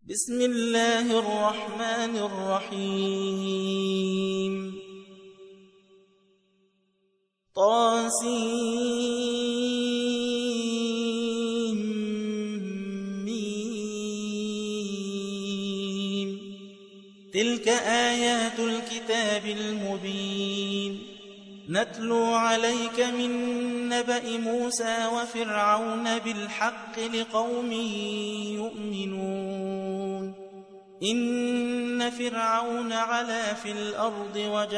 بسم الله الرحمن الرحيم طاسيم تلك آيات الكتاب المبين نتلو عليك من نبأ موسى وفرعون بالحق لقوم يؤمنون إن فرعون علا في الأرض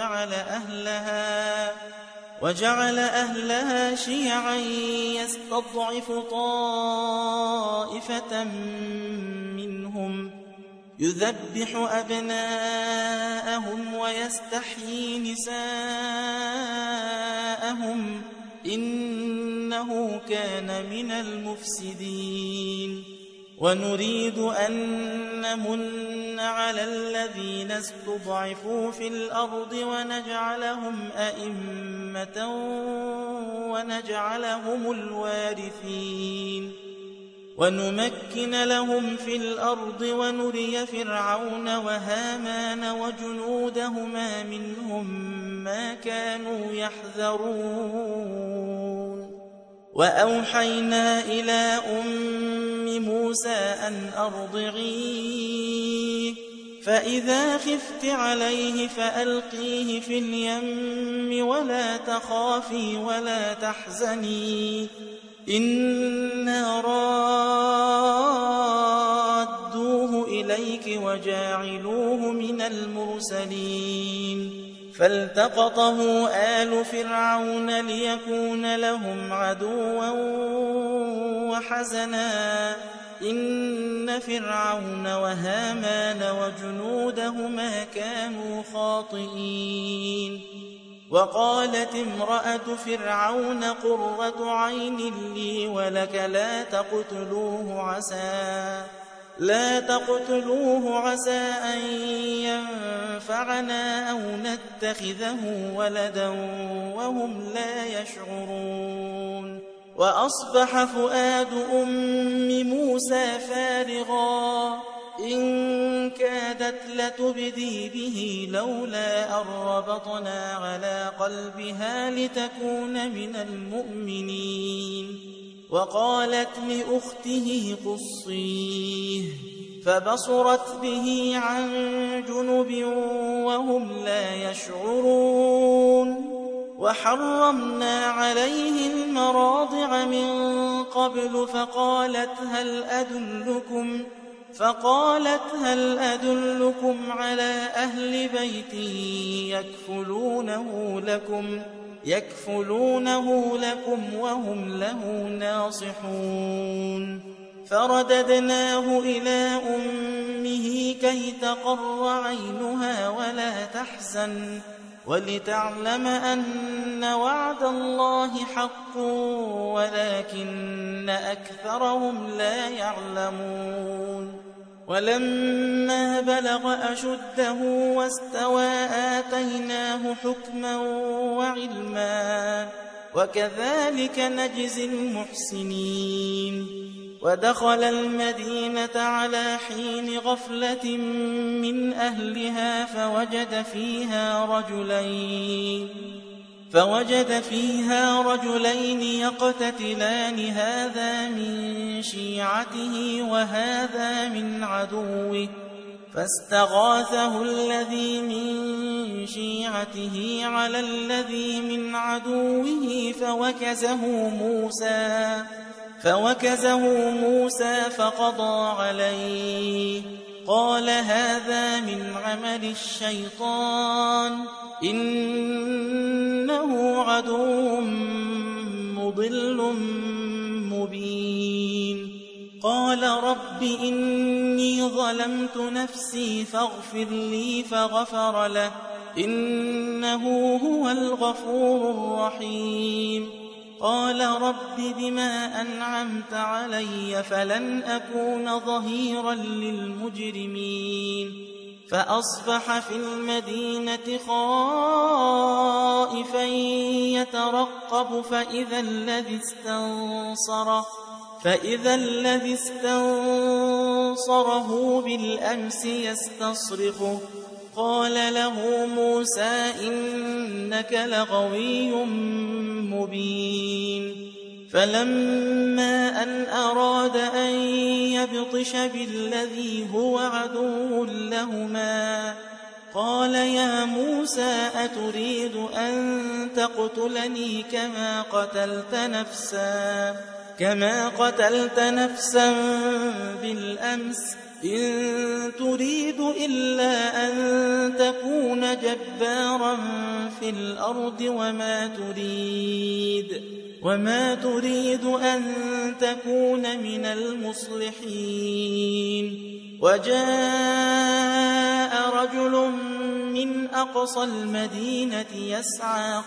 وجعل أهلها شيعا يستضعف طائفة منهم يذبح أبناءهم ويستحيي نساءهم إنه كان من المفسدين ونريد أن نمن على الذين استضعفوا في الأرض ونجعلهم أئمة ونجعلهم الوارثين ونمكن لهم في الأرض ونري فرعون وهامان وجنودهما منهم ما كانوا يحذرون وأوحينا إلى أم موسى أن أرضعيه فإذا خفت عليه فألقيه في اليم ولا تخافي ولا تحزني إنا رادوه إليك وجاعلوه من المرسلين فالتقطه آل فرعون ليكون لهم عدوا وحزنا إن فرعون وهامان وجنودهما كانوا خاطئين وقالت امرأة فرعون قرة عين لي ولك لا تقتلوه عسى أن ينفعنا أو نتخذه ولدا وهم لا يشعرون وأصبح فؤاد أم موسى فارغا إن كادت لتبدي به لولا أن ربطنا على قلبها لتكون من المؤمنين وقالت لأخته قصيه فبصرت به عن جنب وهم لا يشعرون وحرمنا عليه المراضع من قبل فقالت هل أدلكم على أهل بيت يكفلونه لكم وهم له ناصحون فرددناه إلى أمه كي تقر عينها ولا تحزن ولتعلم أن وعد الله حق ولكن أكثرهم لا يعلمون ولما بلغ أشده واستوى آتيناه حكما وعلما وكذلك نجزي المحسنين ودخل المدينة على حين غفلة من أهلها فوجد فيها رجلين يقتتلان هذا من شيعته وهذا من عدوه فاستغاثه الذي من شيعته على الذي من عدوه فوكزه موسى فقضى عليه قال هذا من عمل الشيطان إنه عدو مضل مبين قال رب إني ظلمت نفسي فاغفر لي فغفر له إنه هو الغفور الرحيم قال رب بما أنعمت علي فلن أكون ظهيرا للمجرمين فأصبح في المدينة خائفا يترقب فإذا الذي استنصره أبصره بالأمس يستصرخه قال له موسى إنك لغوي مبين فلما أن أراد أن يبطش بالذي هو عدو لهما قال يا موسى أتريد أن تقتلني كما قتلت نفسا بالأمس إن تريد إلا أن تكون جبارا في الأرض وما تريد أن تكون من المصلحين وجاء رجل من أقصى المدينة يسعى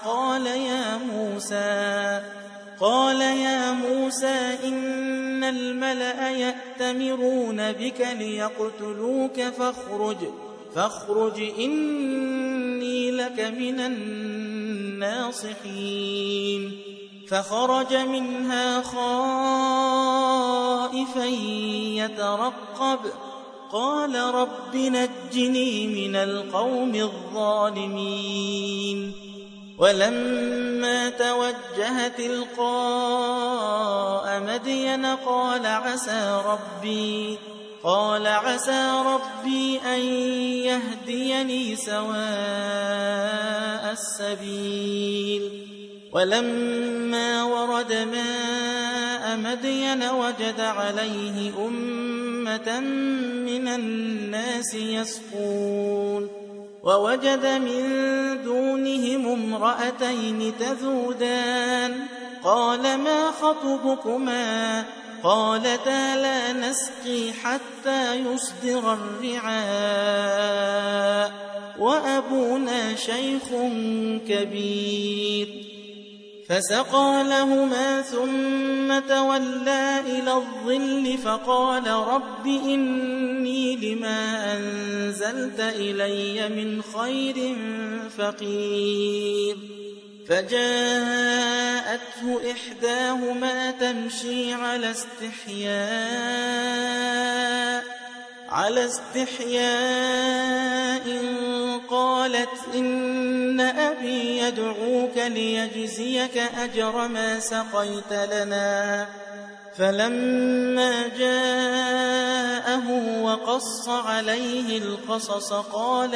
قال يا موسى إن الملأ يأتمرون بك ليقتلوك فاخرج إني لك من الناصحين فخرج منها خائفا يترقب قال رب نجني من القوم الظالمين ولما توجه تلقاء مدين قال عسى ربي أن يهديني سواء السبيل ولما ورد ماء مدين وجد عليه أمة من الناس يسقون ووجد من دونهم امرأتين تذودان قال ما خطبكما قالتا لا نسقي حتى يصدر الرعاء وأبونا شيخ كبير فسقى لهما ثم تولى إلى الظل فقال رب إني لما أنزلت إلي من خير فقير فجاءته إحداهما تمشي على استحياء قالت إن أبي يدعوك ليجزيك أجر ما سقيت لنا فلما جاءه وقص عليه القصص قال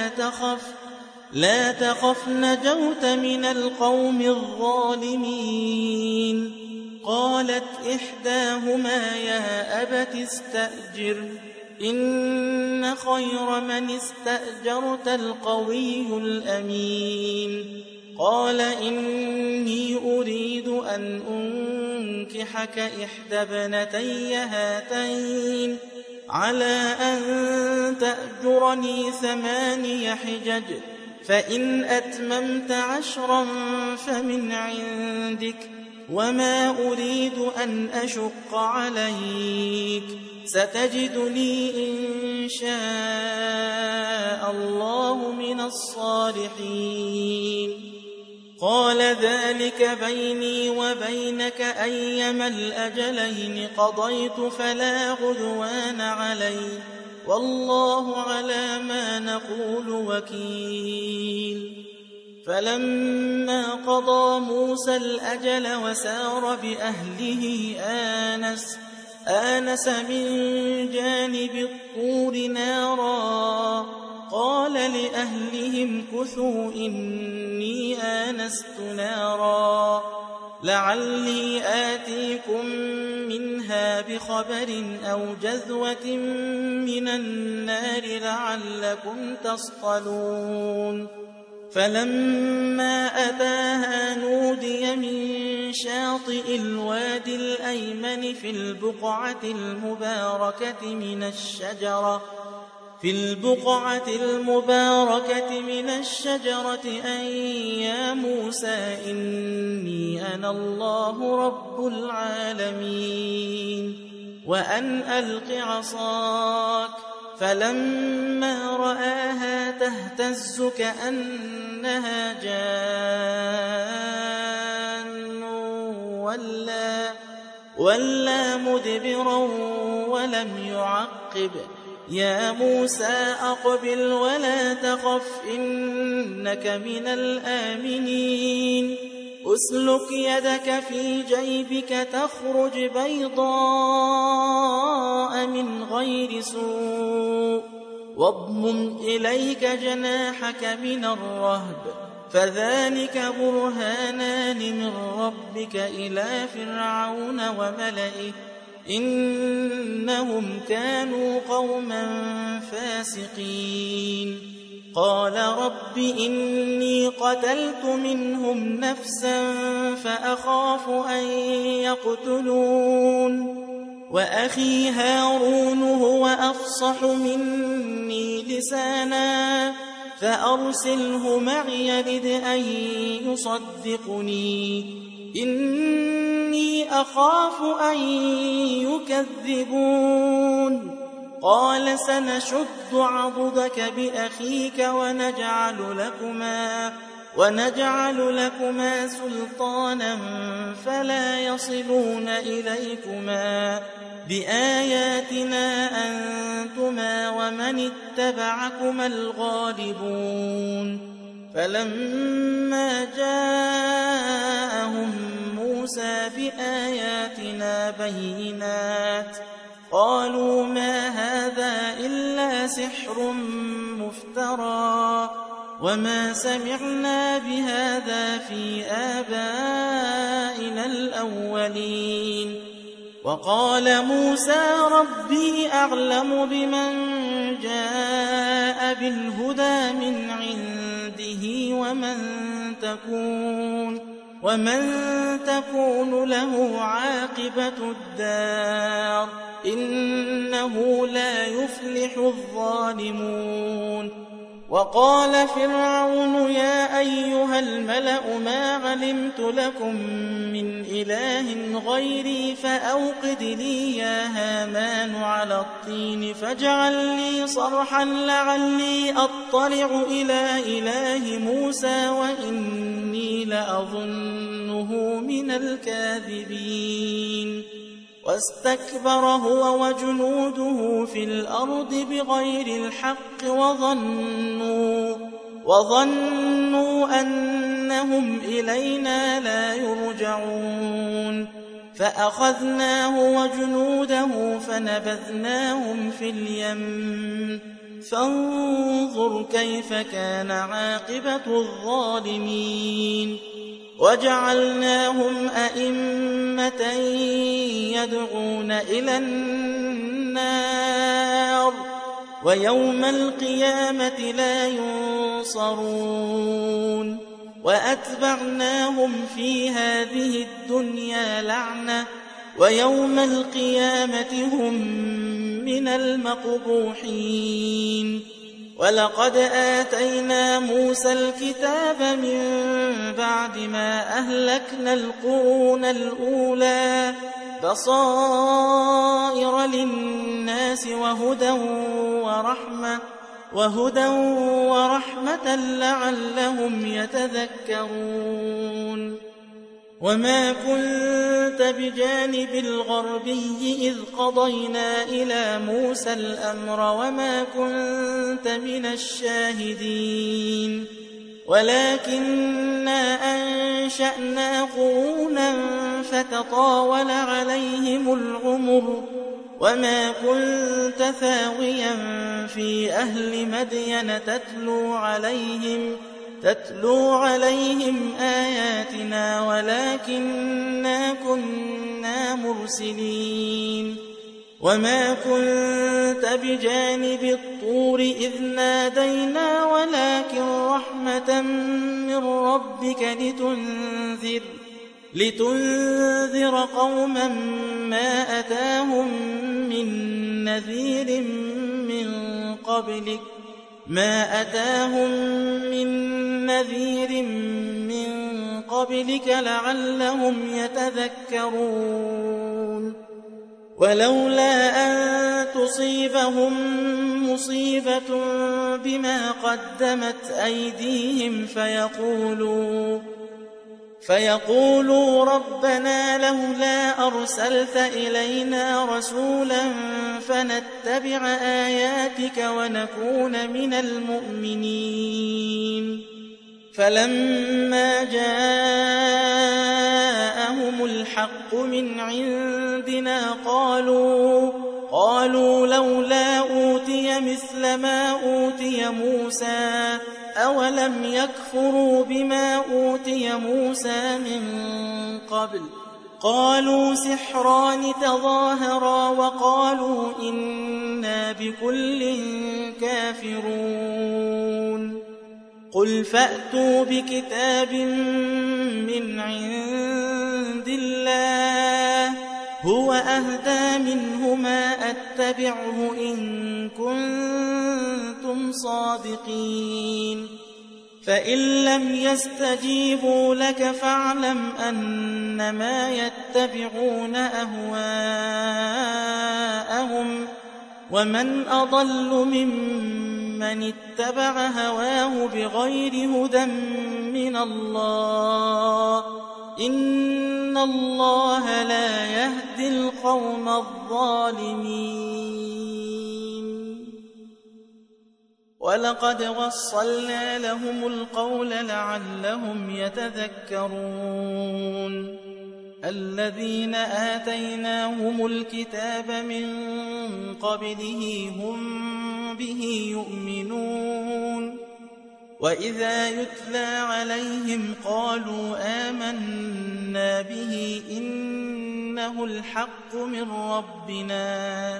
لا تخف نجوت من القوم الظالمين قالت إحداهما يا أبت استأجر إن خير من استأجرت القوي الأمين قال إني أريد أن أنكحك إحدى ابنتي هاتين على أن تأجرني 8 حجج فإن أتممت 10 فمن عندك وما أريد أن أشق عليك ستجدني إن شاء الله من الصالحين قال ذلك بيني وبينك أيما الأجلين قضيت فلا عدوان علي والله على ما نقول وكيل فلما قضى موسى الأجل وسار بأهله آنس من جانب الطور نارا قال لأهلهم كثوا إني آنست نارا لعلي آتيكم منها بخبر أو جذوة من النار لعلكم تصطلون فلما أتاها نودي من شاطئ الوادي الأيمن في البقعة المباركة من الشجرة أن يا موسى إني أنا الله رب العالمين وأن ألق عصاك فلما رآها تهتز كأنها جان ولى مدبرا ولم يعقب. يا موسى أقبل ولا تخف إنك من الآمنين. أسلك يدك في جيبك تخرج بيضاء من غير سوء واضمم إليك جناحك من الرهب فذلك برهانان من ربك إلى فرعون وملئه إنهم كانوا قوما فاسقين. قال رب إني قتلت منهم نفسا فأخاف أن يقتلون وأخي هارون هو أفصح مني لسانا فأرسله معي يرد أن يصدقني إني أخاف أن يكذبون. قال سنشد عضدك بأخيك ونجعل لكما سلطانا فلا يصلون إليكما بآياتنا أنتما ومن اتبعكما الغالبون. فلما جاءهم موسى بآياتنا بينات قالوا ما هذا إلا سحر مفترى وما سمعنا بهذا في آبائنا الأولين. وقال موسى ربي أعلم بمن جاء بالهدى من عنده ومن تكون له عاقبة الدار إنه لا يفلح الظالمون. وقال فرعون يا أيها الملأ ما علمت لكم من إله غيري فأوقد لي يا هامان على الطين فاجعل لي صرحا لعلي أطلع إلى إله موسى وإني لأظنه من الكاذبين. واستكبر هو وجنوده في الأرض بغير الحق وظنوا أنهم إلينا لا يرجعون. فأخذناه وجنوده فنبذناهم في اليم فانظر كيف كان عاقبة الظالمين. وجعلناهم أئمة يدعون إلى النار ويوم القيامة لا ينصرون. وأتبعناهم في هذه الدنيا لعنة ويوم القيامة هم من المقبوحين. ولقد آتينا موسى الكتاب من بعد ما أهلكنا القرون الأولى بصائر للناس وهدى ورحمة لعلهم يتذكرون. وما كنت بجانب الغربي إذ قضينا إلى موسى الأمر وما كنت من الشاهدين ولكننا أنشأنا قرونا فتطاول عليهم العمر وما كنت ثاويا في أهل مدين تتلو عليهم آياتنا ولكننا كنا مرسلين. وما كنت بجانب الطور إذ نادينا ولكن رحمة من ربك لتنذر قوما ما أتاهم من نذير من قبلك لعلهم يتذكرون. ولولا أن تصيبهم مصيبة بما قدمت أيديهم فيقولوا ربنا لولا أرسلت إلينا رسولا فنتبع آياتك ونكون من المؤمنين. فلما جاءهم الحق من عندنا قالوا لولا أوتي مثل ما أوتي موسى أولم يكفروا بما أوتي موسى من قبل. قالوا سحران تظاهرا وقالوا إنا بكل كافرون. قل فأتوا بكتاب من عند الله هو أهدى منهما أتبعه إن كنتم صادقين. فإن لم يستجيبوا لك فاعلم أنما يتبعون أهواءهم ومن أضل ممن اتبع هواه بغير هدى من الله إن الله لا يهدي القوم الظالمين. ولقد وصلنا لهم القول لعلهم يتذكرون. الذين آتيناهم الكتاب من قبله هم به يؤمنون. وإذا يتلى عليهم قالوا آمنا به إنه الحق من ربنا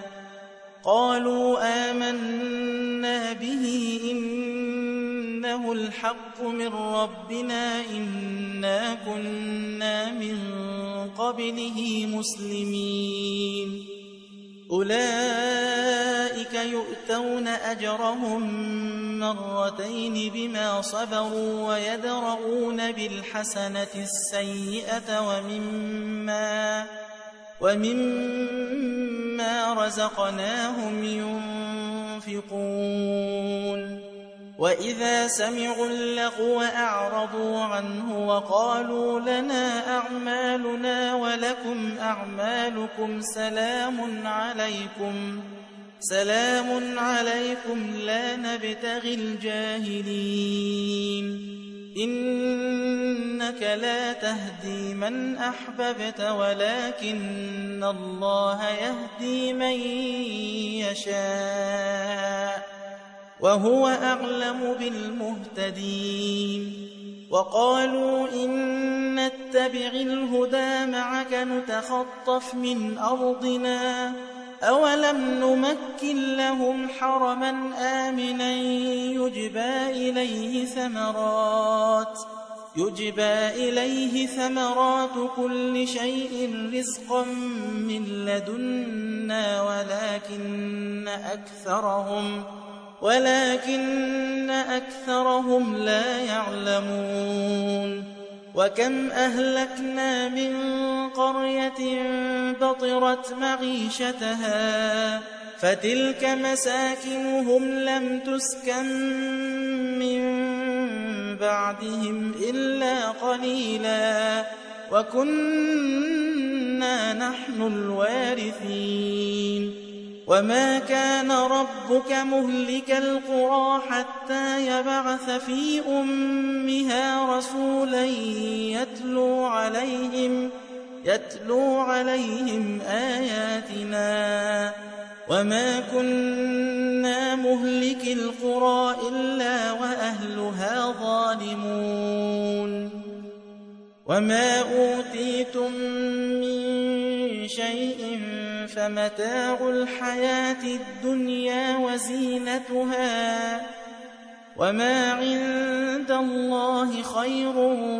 إنا كنا من قبله مسلمين. أولئك يؤتون أجرهم مرتين بما صبروا ويدرؤون بالحسنة السيئة ومما رزقناهم ينفقون. وإذا سمعوا اللغو أعرضوا عنه وقالوا لنا أعمالنا ولكم أعمالكم سلام عليكم لا نبتغي الجاهلين. إنك لا تهدي من أحببت ولكن الله يهدي من يشاء وهو أعلم بالمهتدين. وقالوا إن نتبع الهدى معك نتخطف من أرضنا أولم نمكن لهم حرما آمنا يجبى إليه ثمرات كل شيء رزقا من لدنا ولكن أكثرهم لا يعلمون. وكم أهلكنا من قرية بطرت معيشتها فتلك مساكنهم لم تسكن من بعدهم إلا قليلا وكنا نحن الوارثين. وما كان ربك مهلك القرى حتى يبعث في أمها رسولا يتلو عليهم آياتنا وما كنا مهلك القرى إلا وأهلها ظالمون. وما أوتيتم من شيء فمتاع الحياة الدنيا وزينتها وما عند الله خير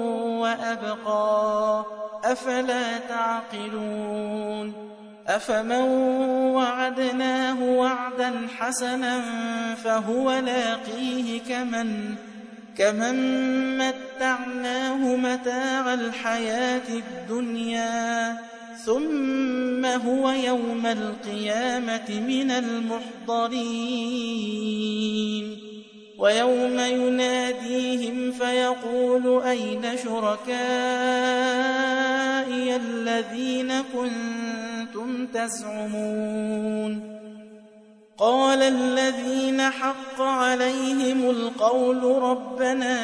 وأبقى أفلا تعقلون. أفمن وعدناه وعدا حسنا فهو لاقيه كمن متعناه متاع الحياة الدنيا ثم هو يوم القيامة من المحضرين. ويوم يناديهم فيقول أين شركائي الذين كنتم تزعمون قال الذين حق عليهم القول ربنا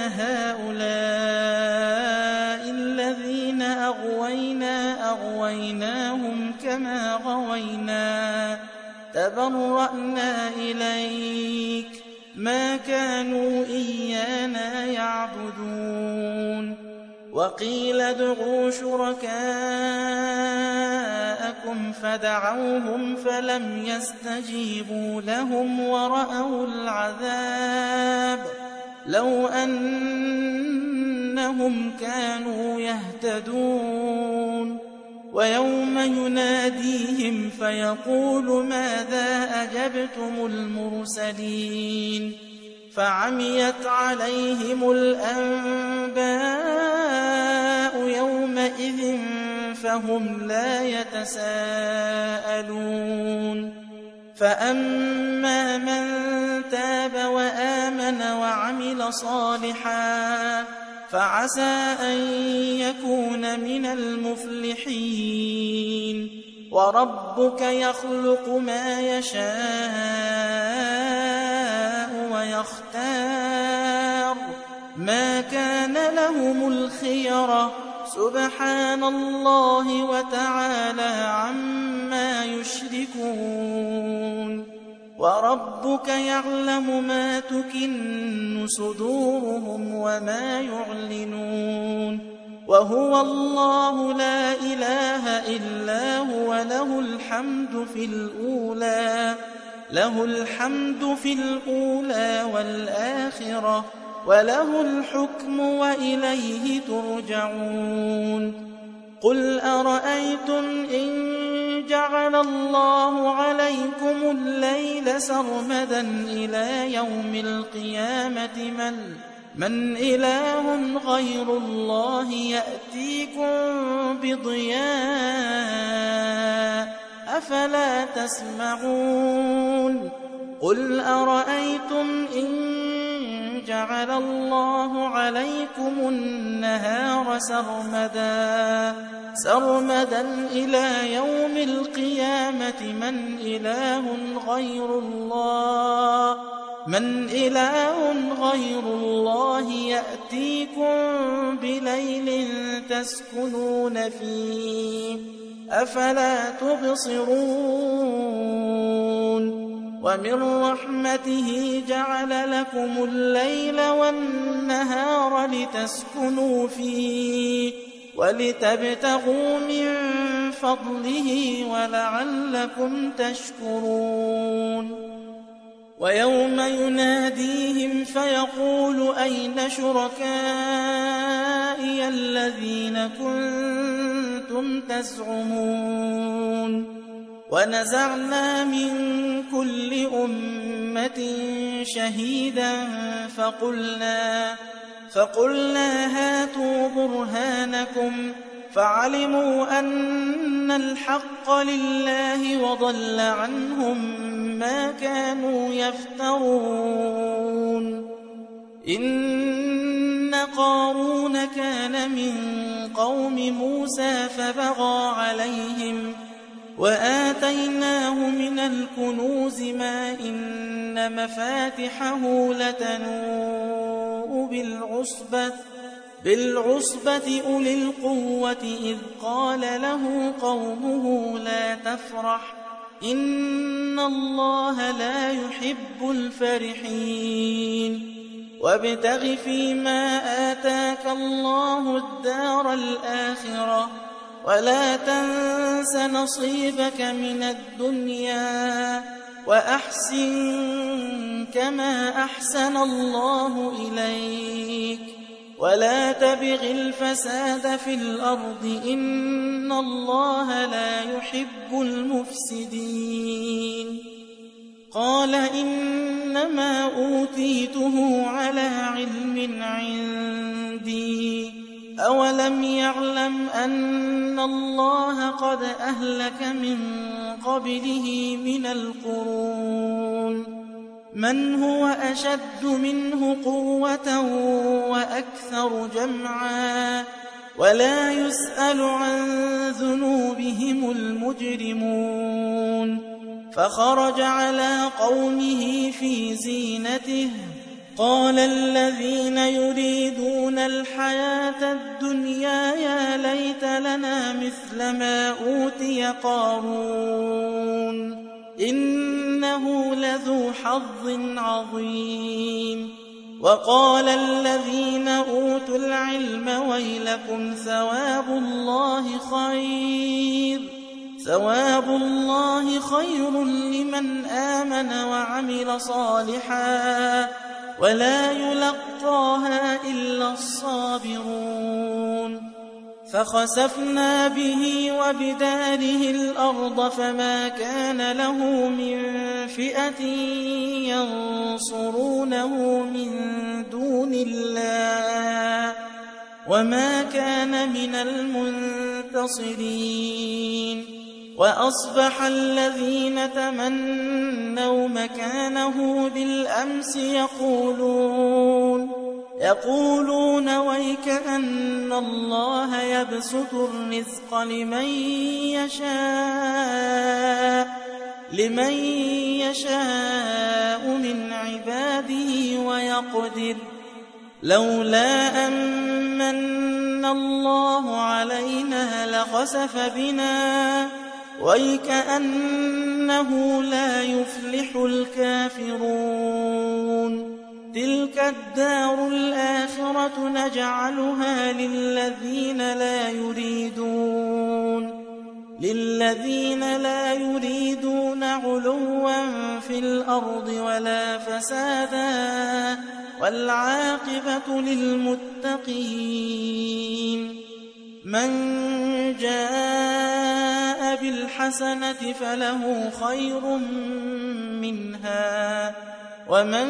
هؤلاء الذين أغويناهم كما غوينا تبرأنا إليك ما كانوا إيانا يعبدون وقيل ادعوا شركاءكم فدعوهم فلم يستجيبوا لهم ورأوا العذاب لو أنهم كانوا يهتدون ويوم يناديهم فيقول ماذا أجبتم المرسلين فعميت عليهم الأنباء يومئذ فهم لا يتساءلون فأما من تاب وآمن وعمل صالحا فعسى أن يكون من المفلحين وربك يخلق ما يشاء ويختار ما كان لهم الخيرة سبحان الله وتعالى عما يشركون وربك يعلم ما تكن صدورهم وما يعلنون وهو الله لا إله إلا هو له الحمد في الأولى والآخرة وله الحكم وإليه ترجعون قل أرأيتم إن جعل الله عليكم الليل سرمدا إلى يوم القيامة من إله غير الله يأتيكم بضياء أفلا تسمعون قل أرأيتم إن جعل الله عليكم النهار سرمدا إلى يوم القيامة من إله غير الله يأتيكم بليل تسكنون فيه أفلا تبصرون ومن رحمته جعل لكم الليل والنهار لتسكنوا فيه ولتبتغوا من فضله ولعلكم تشكرون ويوم يناديهم فيقول أين شركائي الذين كنتم تزعمون ونزعنا من كل أمة شهيدا فقلنا هاتوا برهانكم فعلموا أن الحق لله وضل عنهم ما كانوا يفترون إن قارون كان من قوم موسى فبغى عليهم وآتيناه من الكنوز ما إن مفاتحه لتنوء بالعصبة أولي القوة إذ قال له قومه لا تفرح إن الله لا يحب الفرحين وابتغ فيما آتاك الله الدار الآخرة ولا تنس نصيبك من الدنيا وأحسن كما أحسن الله إليك ولا تبغ الفساد في الأرض إن الله لا يحب المفسدين قال إنما أوتيته على علم عندي أولم يعلم أن الله قد أهلك من قبله من القرون من هو أشد منه قوة وأكثر جمعا ولا يسأل عن ذنوبهم المجرمون فخرج على قومه في زينته قال الذين يريدون الحياة الدنيا يا ليت لنا مثل ما أوتي قارون إنه لذو حظ عظيم وقال الذين أوتوا العلم ويلكم ثواب الله خير لمن آمن وعمل صالحا ولا يلقاها إلا الصابرون فخسفنا به وبداره الأرض فما كان له من فئة ينصرونه من دون الله وما كان من المنتصرين وأصبح الذين تمنوا مكانه بالأمس يقولون ويكأن الله يبسط الرزق لمن يشاء من عباده ويقدر لولا أمن الله علينا لخسف بنا ويكأنه لا يفلح الكافرون تلك الدار الآخرة نجعلها للذين لا يريدون علوا في الأرض ولا فسادا والعاقبة للمتقين من جاء بالحسنة فله خير منها ومن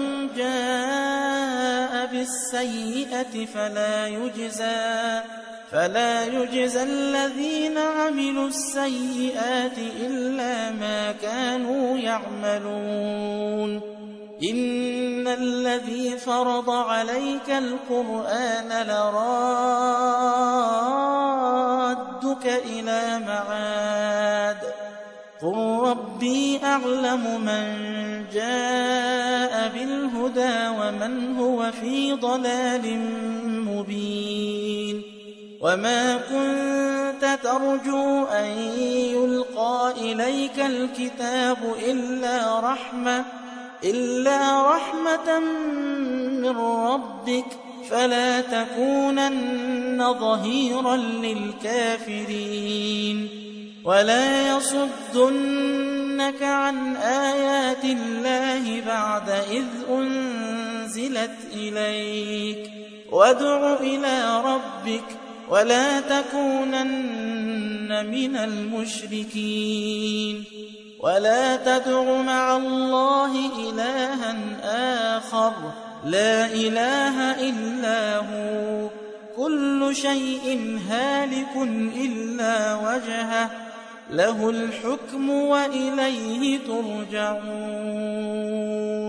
جاء بالسيئة فلا يجزى الذين عملوا السيئات إلا ما كانوا يعملون إن الذي فرض عليك القرآن لرادك إلى معاد قل ربي أعلم من جاء بالهدى ومن هو في ضلال مبين وما كنت ترجو أن يلقى إليك الكتاب إلا رحمة من ربك فلا تكونن ظهيرا للكافرين ولا يصدنك عن آيات الله بعد إذ أنزلت إليك وادع إلى ربك ولا تكونن من المشركين ولا تدع مع الله إلها آخر لا إله إلا هو كل شيء هالك إلا وجهه له الحكم وإليه ترجعون